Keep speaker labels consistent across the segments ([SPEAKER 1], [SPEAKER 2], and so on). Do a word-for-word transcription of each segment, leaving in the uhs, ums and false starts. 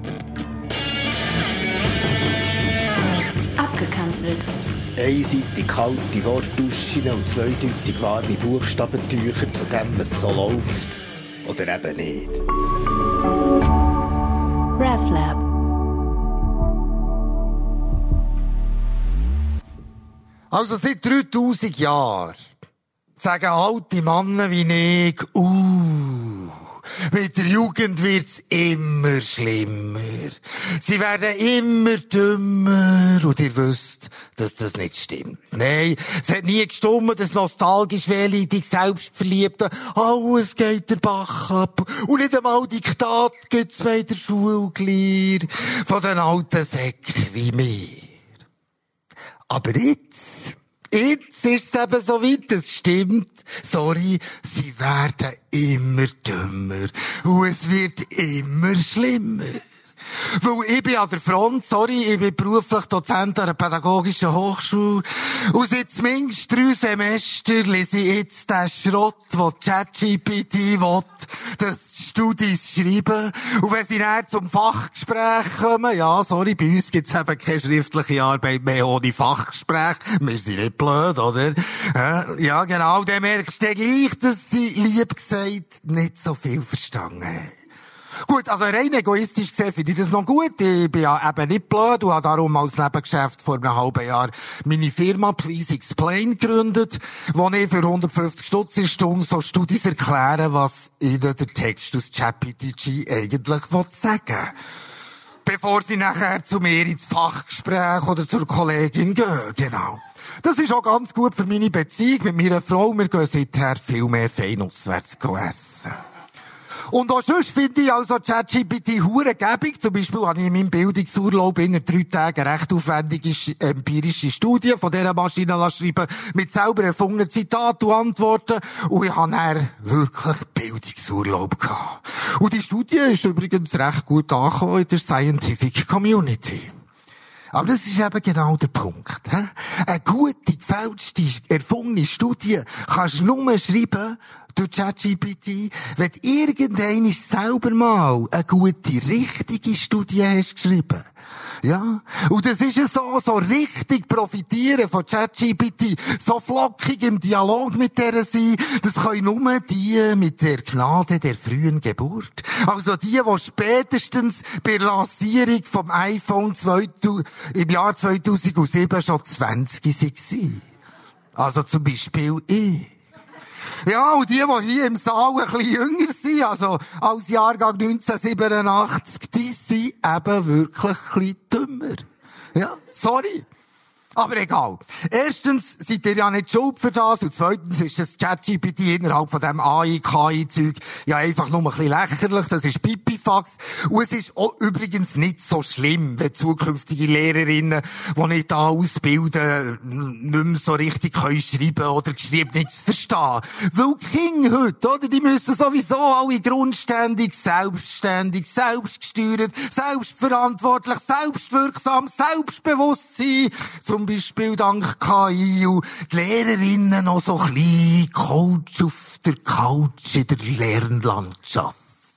[SPEAKER 1] Abgekanzelt.
[SPEAKER 2] Einseitig kalte Wortduschen und zweideutig warme Buchstabentücher zu dem, was so läuft. Oder eben nicht.
[SPEAKER 1] RefLab.
[SPEAKER 3] Also seit dreitausend Jahren sagen alte Männer wie ich, uh, mit der Jugend wird's immer schlimmer. Sie werden immer dümmer. Und ihr wisst, dass das nicht stimmt. Nein, es hat nie gestimmt, das nostalgisch wehleidig Selbstverliebte. Alles geht der Bach ab. Und nicht einmal Diktat gibt's bei der Schule gelernt. Von den alten Säcken wie mir. Aber jetzt, jetzt ist es eben so weit, es stimmt. Sorry, sie werden immer dümmer. Und es wird immer schlimmer. Weil ich bin an der Front, sorry, ich bin beruflich Dozent an einer pädagogischen Hochschule. Und seit zumindest drei Semester lese ich jetzt den Schrott, den ChatGPT will, dass Studis schreiben. Und wenn sie dann zum Fachgespräch kommen, ja, sorry, bei uns gibt's eben keine schriftliche Arbeit mehr ohne Fachgespräch. Wir sind nicht blöd, oder? Ja, genau, dann merkst du gleich, dass sie, lieb gesagt, nicht so viel verstanden haben. Gut, also rein egoistisch gesehen finde ich das noch gut. Ich bin ja eben nicht blöd und habe darum als Nebengeschäft vor einem halben Jahr meine Firma Please Explain gegründet, wo ich für hundertfünfzig Stutz in Stunde so Studis erklären, was ihnen der Text aus ChatGPT eigentlich sagen will. Bevor sie nachher zu mir ins Fachgespräch oder zur Kollegin gehen, genau. Das ist auch ganz gut für meine Beziehung mit meiner Frau. Wir gehen seither viel mehr fein auswärts essen. Und auch sonst finde ich also ChatGPT hure gäbig. Zum Beispiel habe ich in meinem Bildungsurlaub in drei Tagen recht aufwendige empirische Studie von dieser Maschine schreiben, mit selber erfundenen Zitaten und Antworten. Und ich habe dann wirklich Bildungsurlaub gehabt. Und die Studie ist übrigens recht gut angekommen in der Scientific Community. Aber das ist eben genau der Punkt. He? Eine gute, gefälschte, erfundene Studie kannst du nur schreiben durch ChatGPT, wenn du irgendwann selber mal eine gute, richtige Studie hast geschrieben. Ja? Und das ist ja so, so richtig profitieren von ChatGPT, so flockig im Dialog mit der sein, das können nur die mit der Gnade der frühen Geburt. Also die, die spätestens bei der Lancierung vom iPhone zweitausend, im Jahr zweitausendsieben schon zwanzig waren. Also zum Beispiel ich. Ja, und die, die hier im Saal ein bisschen jünger sind, also als Jahrgang neunzehnhundertsiebenundachtzig, die sind eben wirklich ein bisschen dümmer. Ja, sorry. Aber egal. Erstens seid ihr ja nicht schuld für das und zweitens ist das ChatGPT innerhalb von diesem A I, K I-Zeug ja einfach nur ein bisschen lächerlich. Das ist Pipifax. Und es ist auch übrigens nicht so schlimm, wenn zukünftige Lehrerinnen, die nicht da ausbilden, nicht mehr so richtig können schreiben oder geschrieben nichts verstehen. Weil die Kinder heute, oder, die müssen sowieso alle grundständig, selbstständig, selbstgesteuert, selbstverantwortlich, selbstwirksam, selbstbewusst sein. Zum Beispiel dank K I und die Lehrerinnen noch so klein Coach auf der Couch in der Lernlandschaft.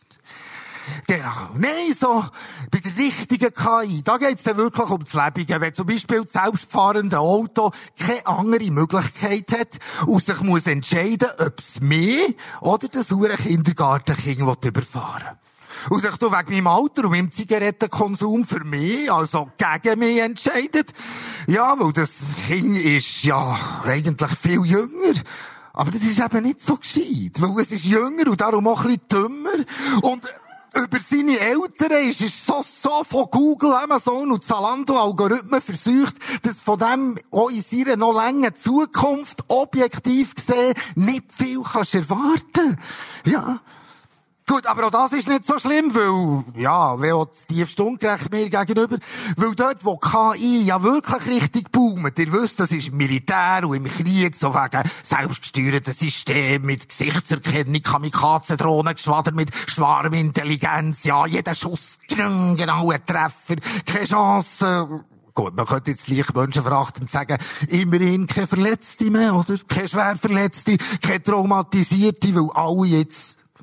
[SPEAKER 3] Genau. Nein, so, bei der richtigen K I, da geht's dann wirklich ums Lebige. Wenn zum Beispiel das selbstfahrende Auto keine andere Möglichkeit hat und sich muss entscheiden, ob es mehr oder das hure Kindergartenkind überfahren will. Und sich da wegen meinem Alter und meinem Zigarettenkonsum für mich, also gegen mich entscheidet. Ja, weil das Kind ist ja eigentlich viel jünger. Aber das ist eben nicht so gescheit. Weil es ist jünger und darum auch ein bisschen dümmer. Und über seine Eltern ist es so, so von Google, Amazon und Zalando-Algorithmen versucht, dass von dem auch in seiner noch langen Zukunft objektiv gesehen nicht viel kannst erwarten. Ja. Gut, aber auch das ist nicht so schlimm, weil, ja, wer hat die Stunde gerecht mir gegenüber? Weil dort, wo K I ja wirklich richtig boomt, ihr wisst, das ist im Militär und im Krieg, so wegen selbstgesteuerten System mit Gesichtserkennung, Kamikaze-Drohnen, Geschwader mit Schwarmintelligenz, ja, jeder Schuss, genau, ein Treffer, keine Chance. Gut, man könnte jetzt leicht menschenverachtend sagen, immerhin keine Verletzte mehr, oder? Keine Schwerverletzte, keine Traumatisierte, weil alle jetzt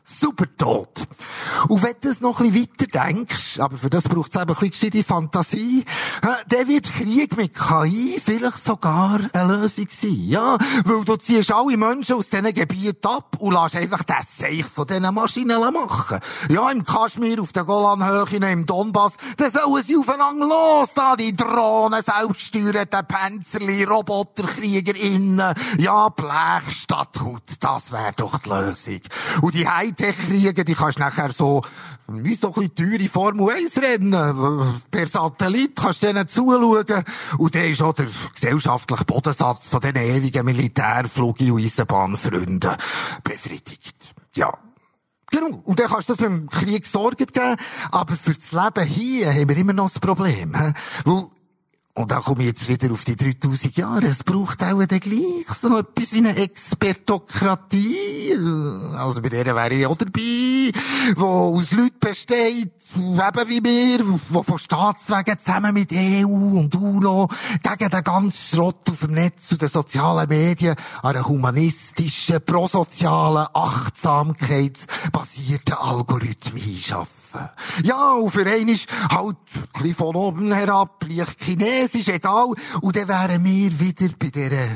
[SPEAKER 3] super tot. Und wenn du es noch ein bisschen weiter denkst, aber für das braucht es eben ein bisschen gescheite Fantasie, dann wird Krieg mit K I vielleicht sogar eine Lösung sein. Ja, weil du ziehst alle Menschen aus diesen Gebieten ab und lässt einfach das Seich von diesen Maschinen machen. Ja, im Kaschmir, auf der Golanhöhen, im Donbass, dann sollen sie aufeinander los, da die Drohnen, selbststeuernden Panzerli, RoboterkriegerInnen, ja, Blech statt Haut, das wäre doch die Lösung. Und die Hightech-Kriege, die kannst du nachher so, wie so ein bisschen teure Formel eins Rennen, per Satellit kannst du denen zuschauen, und dann ist auch der gesellschaftliche Bodensatz von diesen ewigen Militärflug- und Eisenbahnfreunden befriedigt. Ja. Genau. Und dann kannst du das beim Krieg Sorgen geben, aber für das Leben hier haben wir immer noch das Problem, he? Weil, und da komme ich jetzt wieder auf die dreitausend Jahre. Es braucht auch dann gleich so etwas wie eine Expertokratie. Also bei der wäre ich auch dabei, die aus Leuten besteht, eben wie wir, die von Staatswegen zusammen mit E U und UNO gegen den ganzen Schrott auf dem Netz und den sozialen Medien an einer humanistischen, prosozialen, achtsamkeitsbasierten Algorithmen einschaffen. Ja, und für einen ist halt ein bisschen von oben herab, leicht chinesisch, egal. Und dann wären wir wieder bei dieser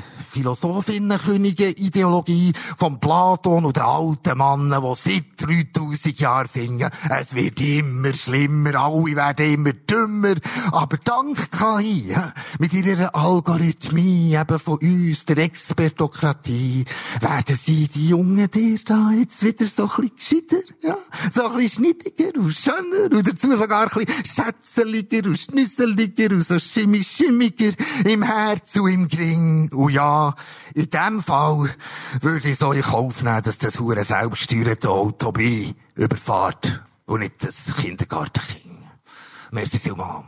[SPEAKER 3] Philosophinnenkönige-Ideologie von Platon und den alten Mannen, die seit dreitausend Jahren finden, es wird immer schlimmer, alle werden immer dümmer. Aber dank K I, mit ihrer Algorithmie eben von uns, der Expertokratie, werden sie, die Jungen, dir da jetzt wieder so ein bisschen gescheiter, ja, so ein bisschen schnittiger und schöner und dazu sogar ein bisschen schätzeliger und schnüsseliger und so schimmischimmiger im Herz und im Gring. Und ja, in dem Fall würde ich so in Kauf nehmen, dass das hure selbststeuernde Auto mich überfährt und nicht das Kindergartenkind. Merci vielmals.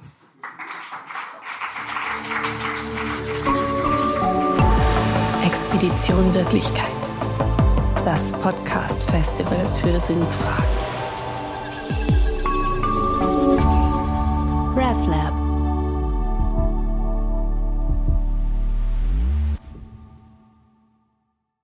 [SPEAKER 1] Expedition Wirklichkeit. Das Podcast-Festival für Sinnfragen. RefLab.